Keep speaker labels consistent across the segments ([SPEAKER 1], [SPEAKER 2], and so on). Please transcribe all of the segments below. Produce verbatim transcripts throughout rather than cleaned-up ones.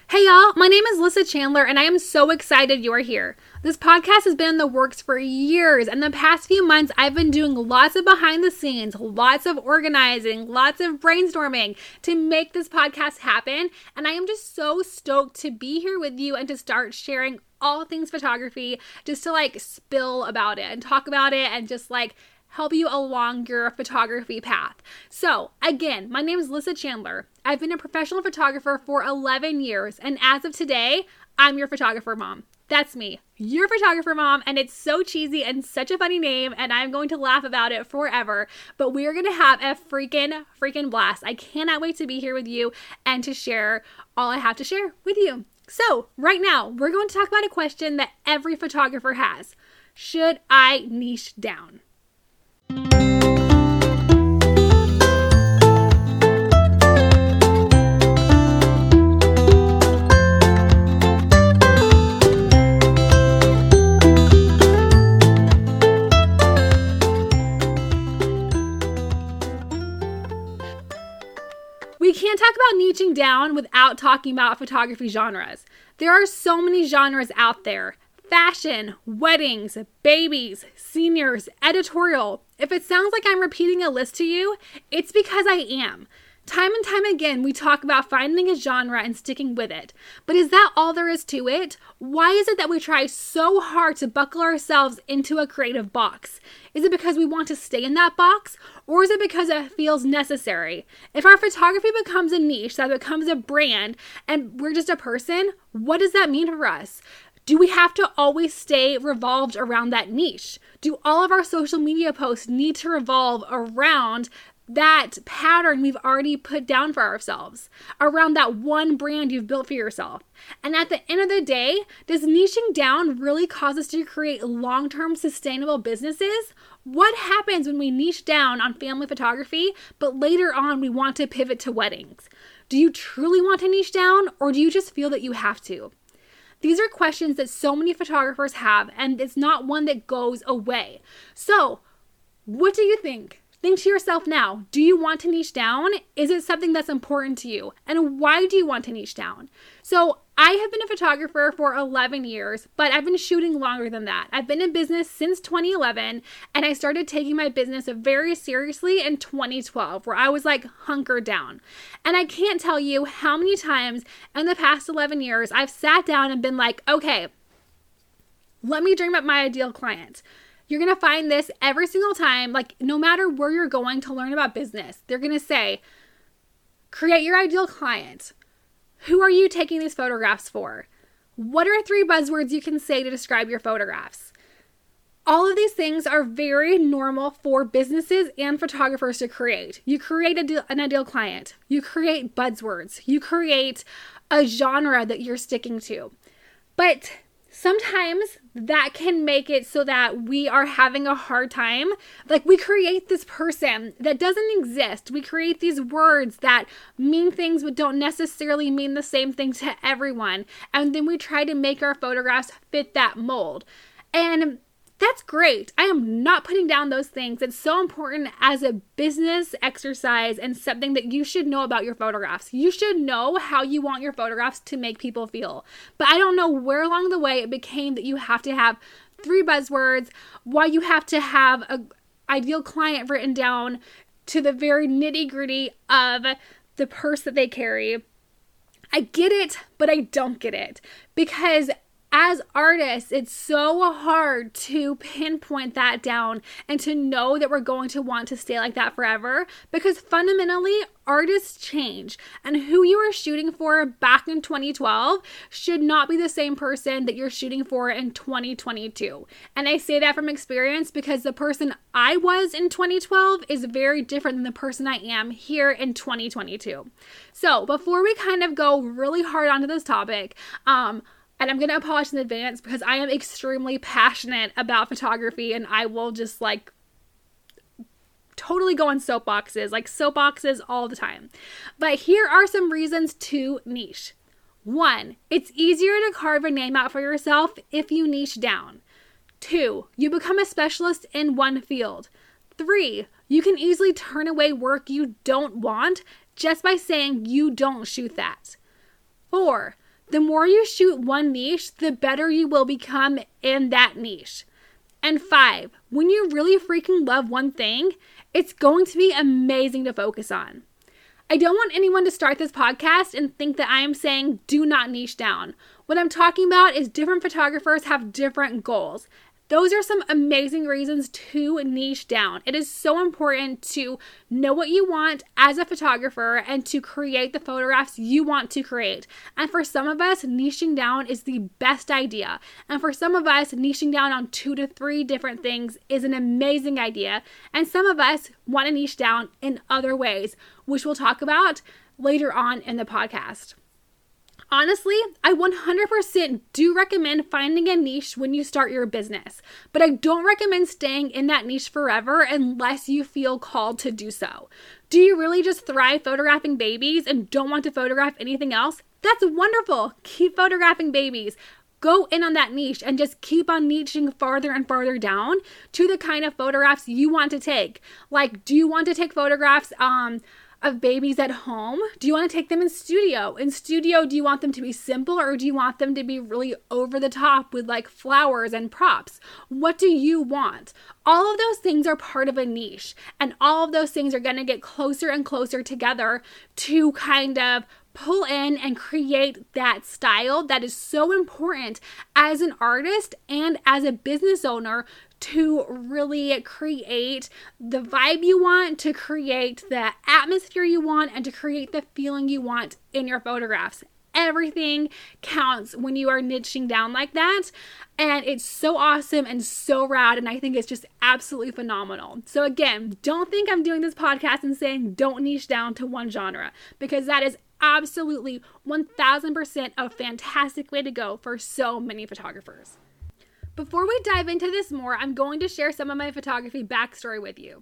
[SPEAKER 1] Hey y'all, my name is Lissa Chandler and I am so excited you are here. This podcast has been in the works for years, and the past few months I've been doing lots of behind the scenes, lots of organizing, lots of brainstorming to make this podcast happen, and I am just so stoked to be here with you and to start sharing all things photography, just to like spill about it and talk about it and just like help you along your photography path. So again, my name is Lissa Chandler. I've been a professional photographer for eleven years, and as of today, I'm your photographer mom. That's me, your photographer mom, and it's so cheesy and such a funny name, and I'm going to laugh about it forever, but we are going to have a freaking, freaking blast. I cannot wait to be here with you and to share all I have to share with you. So right now, we're going to talk about a question that every photographer has. Should I niche down? We can't talk about niching down without talking about photography genres. There are so many genres out there. Fashion, weddings, babies, seniors, editorial. If it sounds like I'm repeating a list to you, it's because I am. Time and time again, we talk about finding a genre and sticking with it. But is that all there is to it? Why is it that we try so hard to buckle ourselves into a creative box? Is it because we want to stay in that box? Or is it because it feels necessary? If our photography becomes a niche, that becomes a brand, and we're just a person, what does that mean for us? Do we have to always stay revolved around that niche? Do all of our social media posts need to revolve around that pattern we've already put down for ourselves, around that one brand you've built for yourself? And at the end of the day, does niching down really cause us to create long-term sustainable businesses? What happens when we niche down on family photography, but later on we want to pivot to weddings? Do you truly want to niche down, or do you just feel that you have to? These are questions that so many photographers have, and it's not one that goes away. So, what do you think? Think to yourself now, do you want to niche down? Is it something that's important to you? And why do you want to niche down? So I have been a photographer for eleven years, but I've been shooting longer than that. I've been in business since twenty eleven, and I started taking my business very seriously in twenty twelve, where I was like hunkered down. And I can't tell you how many times in the past eleven years I've sat down and been like, okay, let me dream up my ideal client. You're going to find this every single time, like no matter where you're going to learn about business, they're going to say, create your ideal client. Who are you taking these photographs for? What are three buzzwords you can say to describe your photographs? All of these things are very normal for businesses and photographers to create. You create a de- an ideal client. You create buzzwords. You create a genre that you're sticking to. But sometimes that can make it so that we are having a hard time. Like we create this person that doesn't exist. We create these words that mean things but don't necessarily mean the same thing to everyone. And then we try to make our photographs fit that mold. And that's great. I am not putting down those things. It's so important as a business exercise and something that you should know about your photographs. You should know how you want your photographs to make people feel. But I don't know where along the way it became that you have to have three buzzwords, why you have to have an ideal client written down to the very nitty gritty of the purse that they carry. I get it, but I don't get it, because as artists, it's so hard to pinpoint that down and to know that we're going to want to stay like that forever, because fundamentally artists change, and who you were shooting for back in twenty twelve should not be the same person that you're shooting for in twenty twenty-two. And I say that from experience because the person I was in twenty twelve is very different than the person I am here in twenty twenty-two. So before we kind of go really hard onto this topic, um, and I'm going to apologize in advance because I am extremely passionate about photography, and I will just like totally go on soapboxes, like soapboxes all the time. But here are some reasons to niche. One, it's easier to carve a name out for yourself if you niche down. Two, you become a specialist in one field. Three, you can easily turn away work you don't want just by saying you don't shoot that. Four, The more you shoot one niche, the better you will become in that niche. And five, when you really freaking love one thing, it's going to be amazing to focus on. I don't want anyone to start this podcast and think that I am saying do not niche down. What I'm talking about is different photographers have different goals. Those are some amazing reasons to niche down. It is so important to know what you want as a photographer and to create the photographs you want to create. And for some of us, niching down is the best idea. And for some of us, niching down on two to three different things is an amazing idea. And some of us want to niche down in other ways, which we'll talk about later on in the podcast. Honestly, I one hundred percent do recommend finding a niche when you start your business, but I don't recommend staying in that niche forever unless you feel called to do so. Do you really just thrive photographing babies and don't want to photograph anything else? That's wonderful. Keep photographing babies. Go in on that niche and just keep on niching farther and farther down to the kind of photographs you want to take. Like, do you want to take photographs um, of babies at home? Do you want to take them in studio? In studio, do you want them to be simple or do you want them to be really over the top with like flowers and props? What do you want? All of those things are part of a niche, and all of those things are going to get closer and closer together to kind of pull in and create that style that is so important as an artist and as a business owner to really create the vibe you want, to create the atmosphere you want, and to create the feeling you want in your photographs. Everything counts when you are niching down like that, and it's so awesome and so rad, and I think it's just absolutely phenomenal. So again, don't think I'm doing this podcast and saying don't niche down to one genre, because that is absolutely one thousand percent a fantastic way to go for so many photographers. Before we dive into this more, I'm going to share some of my photography backstory with you.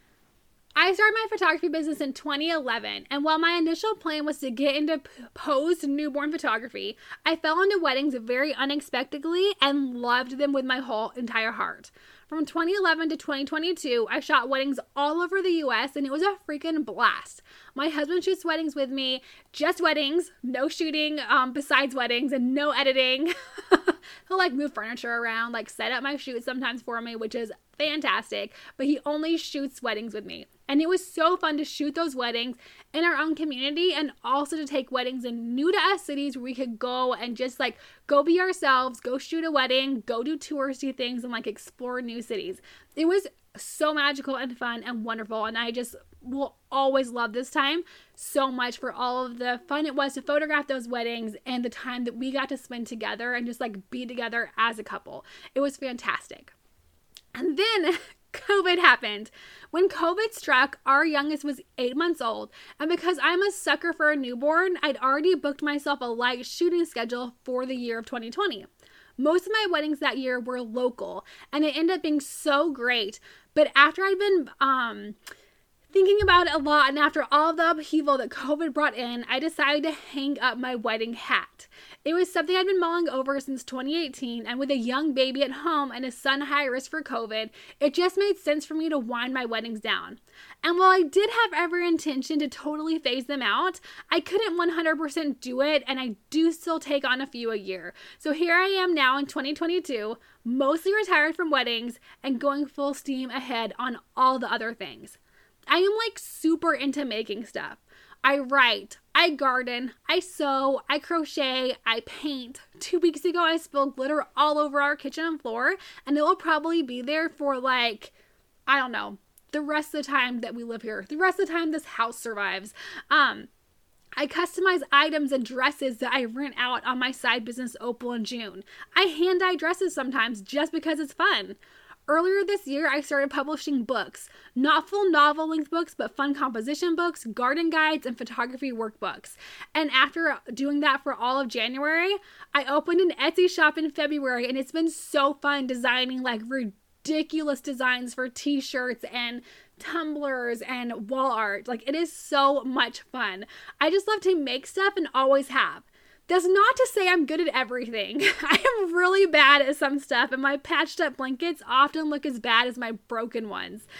[SPEAKER 1] I started my photography business in twenty eleven, and while my initial plan was to get into post newborn photography, I fell into weddings very unexpectedly and loved them with my whole entire heart. From twenty eleven to twenty twenty-two, I shot weddings all over the U S, and it was a freaking blast. My husband shoots weddings with me, just weddings, no shooting um, besides weddings, and no editing. He'll like move furniture around, like set up my shoots sometimes for me, which is fantastic, but he only shoots weddings with me. And it was so fun to shoot those weddings in our own community, and also to take weddings in new to us cities where we could go and just like go be ourselves, go shoot a wedding, go do touristy things, and like explore new cities. It was so magical and fun and wonderful, and I just will always love this time so much for all of the fun it was to photograph those weddings and the time that we got to spend together and just like be together as a couple. It was fantastic. And then COVID happened. When COVID struck, our youngest was eight months old, and because I'm a sucker for a newborn, I'd already booked myself a light shooting schedule for the year of twenty twenty. Most of my weddings that year were local, and it ended up being so great. But after I'd been um, thinking about it a lot, and after all the upheaval that COVID brought in, I decided to hang up my wedding hat. It was something I'd been mulling over since twenty eighteen, and with a young baby at home and a son high risk for COVID, it just made sense for me to wind my weddings down. And while I did have every intention to totally phase them out, I couldn't one hundred percent do it, and I do still take on a few a year. So here I am now in twenty twenty-two, mostly retired from weddings and going full steam ahead on all the other things. I am like super into making stuff. I write, I garden, I sew, I crochet, I paint. Two weeks ago, I spilled glitter all over our kitchen and floor, and it will probably be there for like, I don't know, the rest of the time that we live here, the rest of the time this house survives. Um, I customize items and dresses that I rent out on my side business, Opal in June. I hand dye dresses sometimes just because it's fun. Earlier this year, I started publishing books, not full novel-length books, but fun composition books, garden guides, and photography workbooks. And after doing that for all of January, I opened an Etsy shop in February, and it's been so fun designing like ridiculous designs for t-shirts and tumblers and wall art. Like, it is so much fun. I just love to make stuff and always have. That's not to say I'm good at everything. I am really bad at some stuff, and my patched up blankets often look as bad as my broken ones.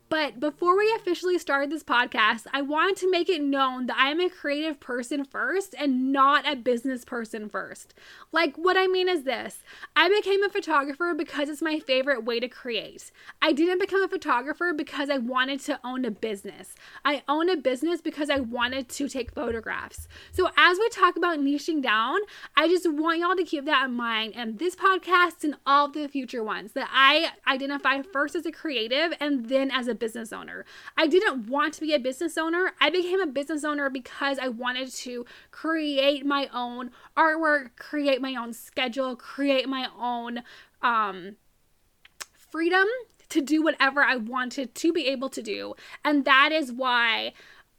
[SPEAKER 1] But before we officially started this podcast, I wanted to make it known that I'm a creative person first and not a business person first. Like, what I mean is this. I became a photographer because it's my favorite way to create. I didn't become a photographer because I wanted to own a business. I own a business because I wanted to take photographs. So as we talk about niching down, I just want y'all to keep that in mind, and this podcast and all of the future ones, that I identify first as a creative and then as a business owner. I didn't want to be a business owner. I became a business owner because I wanted to create my own artwork, create my own schedule, create my own um, freedom to do whatever I wanted to be able to do. And that is why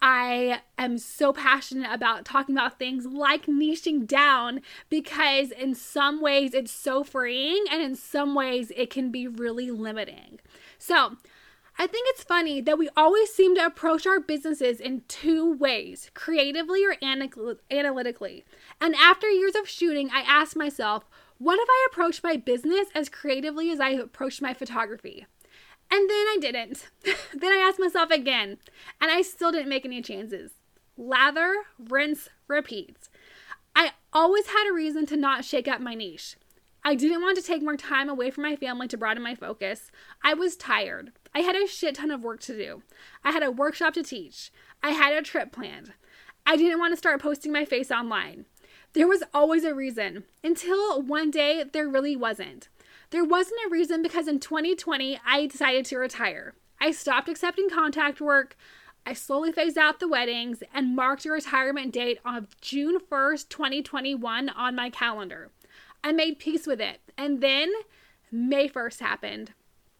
[SPEAKER 1] I am so passionate about talking about things like niching down, because in some ways it's so freeing and in some ways it can be really limiting. So I think it's funny that we always seem to approach our businesses in two ways, creatively or analytically. And after years of shooting, I asked myself, what if I approached my business as creatively as I approached my photography? And then I didn't. Then I asked myself again, and I still didn't make any changes. Lather, rinse, repeat. I always had a reason to not shake up my niche. I didn't want to take more time away from my family to broaden my focus. I was tired. I had a shit ton of work to do. I had a workshop to teach. I had a trip planned. I didn't want to start posting my face online. There was always a reason, until one day there really wasn't. There wasn't a reason because in twenty twenty, I decided to retire. I stopped accepting contact work. I slowly phased out the weddings and marked a retirement date of June first, twenty twenty-one on my calendar. I made peace with it. And then May first happened.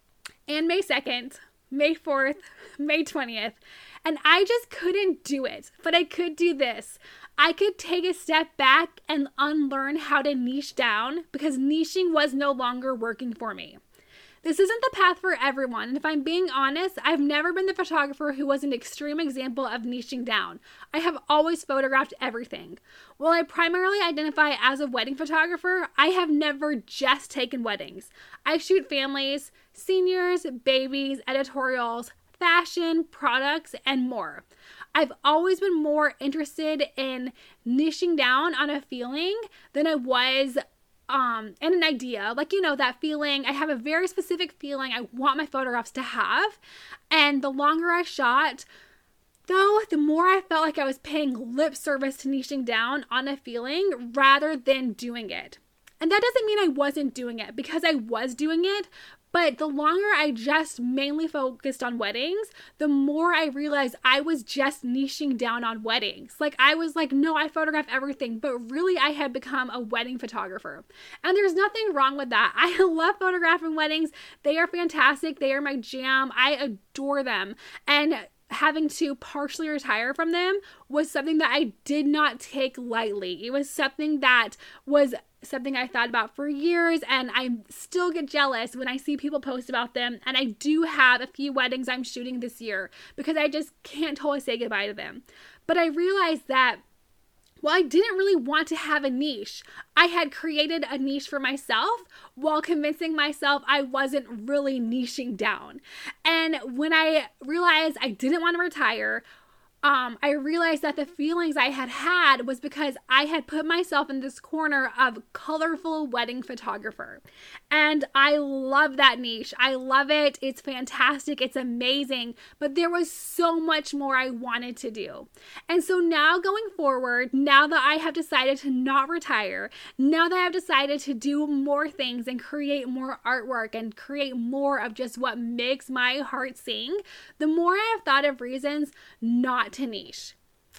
[SPEAKER 1] And May second, May fourth, May twentieth. And I just couldn't do it. But I could do this. I could take a step back and unlearn how to niche down, because niching was no longer working for me. This isn't the path for everyone, and if I'm being honest, I've never been the photographer who was an extreme example of niching down. I have always photographed everything. While I primarily identify as a wedding photographer, I have never just taken weddings. I shoot families, seniors, babies, editorials, fashion, products, and more. I've always been more interested in niching down on a feeling than I was um, in an idea. Like, you know, that feeling, I have a very specific feeling I want my photographs to have. And the longer I shot, though, the more I felt like I was paying lip service to niching down on a feeling rather than doing it. And that doesn't mean I wasn't doing it, because I was doing it. But the longer I just mainly focused on weddings, the more I realized I was just niching down on weddings. Like, I was like, no, I photograph everything, but really I had become a wedding photographer. And there's nothing wrong with that. I love photographing weddings. They are fantastic. They are my jam. I adore them. And having to partially retire from them was something that I did not take lightly. It was something that was something I thought about for years, and I still get jealous when I see people post about them. And I do have a few weddings I'm shooting this year because I just can't totally say goodbye to them. But I realized that, well, I didn't really want to have a niche. I had created a niche for myself while convincing myself I wasn't really niching down. And when I realized I didn't want to retire, Um, I realized that the feelings I had had was because I had put myself in this corner of colorful wedding photographer. And I love that niche. I love it. It's fantastic. It's amazing. But there was so much more I wanted to do. And so now going forward, now that I have decided to not retire, now that I've decided to do more things and create more artwork and create more of just what makes my heart sing, the more I have thought of reasons not to niche.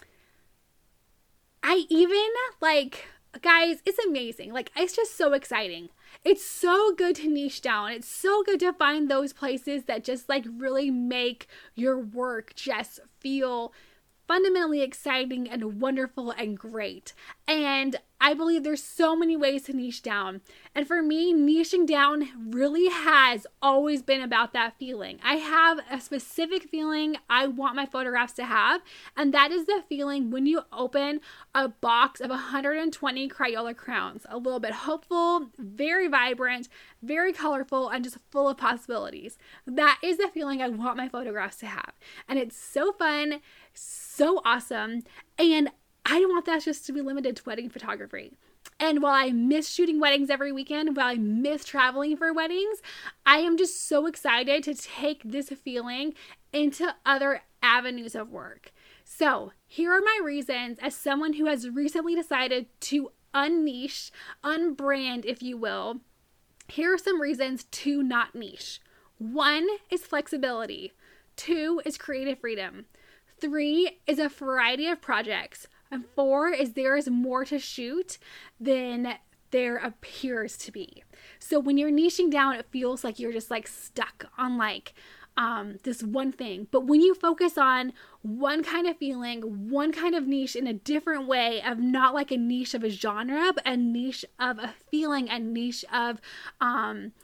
[SPEAKER 1] I even, like, guys, it's amazing. Like, it's just so exciting. It's so good to niche down. It's so good to find those places that just, like, really make your work just feel fundamentally exciting and wonderful and great. And I believe there's so many ways to niche down. And for me, niching down really has always been about that feeling. I have a specific feeling I want my photographs to have, and that is the feeling when you open a box of one hundred twenty Crayola crowns. A little bit hopeful, very vibrant, very colorful, and just full of possibilities. That is the feeling I want my photographs to have. And it's so fun, so awesome, and I don't want that just to be limited to wedding photography. And while I miss shooting weddings every weekend, while I miss traveling for weddings, I am just so excited to take this feeling into other avenues of work. So here are my reasons as someone who has recently decided to unniche, unbrand, if you will. Here are some reasons to not niche. One is flexibility. Two is creative freedom. Three is a variety of projects. And four is there is more to shoot than there appears to be. So when you're niching down, it feels like you're just like stuck on like um, this one thing. But when you focus on one kind of feeling, one kind of niche in a different way of not like a niche of a genre, but a niche of a feeling, a niche of um,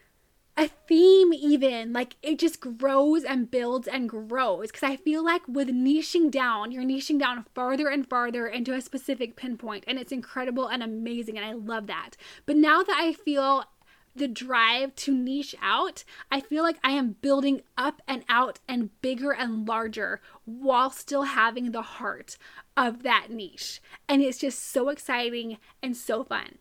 [SPEAKER 1] a theme even, like it just grows and builds and grows. Because I feel like with niching down, you're niching down farther and farther into a specific pinpoint, and it's incredible and amazing, and I love that. But now that I feel the drive to niche out, I feel like I am building up and out and bigger and larger while still having the heart of that niche. And it's just so exciting and so fun.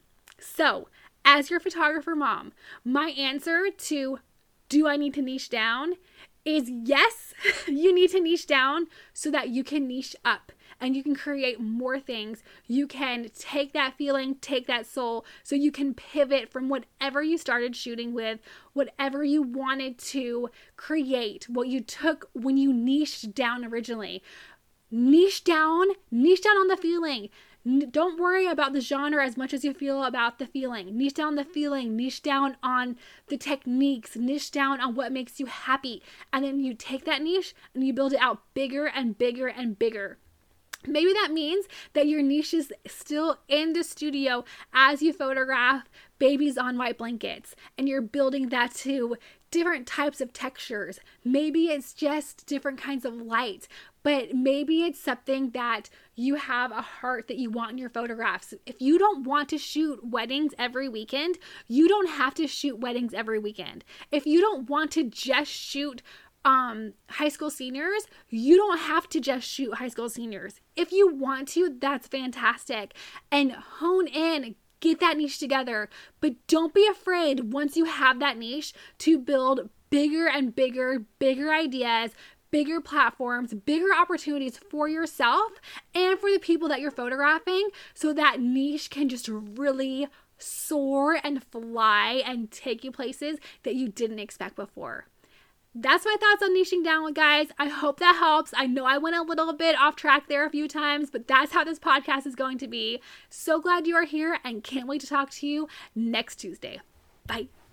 [SPEAKER 1] So as your photographer mom, my answer to do I need to niche down is yes, you need to niche down so that you can niche up and you can create more things. You can take that feeling, take that soul, so you can pivot from whatever you started shooting with, whatever you wanted to create, what you took when you niched down originally. Niche down, niche down on the feeling. Don't worry about the genre as much as you feel about the feeling. Niche down the feeling, niche down on the techniques, niche down on what makes you happy. And then you take that niche and you build it out bigger and bigger and bigger. Maybe that means that your niche is still in the studio as you photograph babies on white blankets, and you're building that to different types of textures. Maybe it's just different kinds of light, but maybe it's something that you have a heart that you want in your photographs. If you don't want to shoot weddings every weekend, you don't have to shoot weddings every weekend. If you don't want to just shoot um, high school seniors, you don't have to just shoot high school seniors. If you want to, that's fantastic. And hone in, get that niche together. But don't be afraid once you have that niche to build bigger and bigger, bigger ideas, bigger platforms, bigger opportunities for yourself and for the people that you're photographing, so that niche can just really soar and fly and take you places that you didn't expect before. That's my thoughts on niching down, guys. I hope that helps. I know I went a little bit off track there a few times, but that's how this podcast is going to be. So glad you are here and can't wait to talk to you next Tuesday. Bye.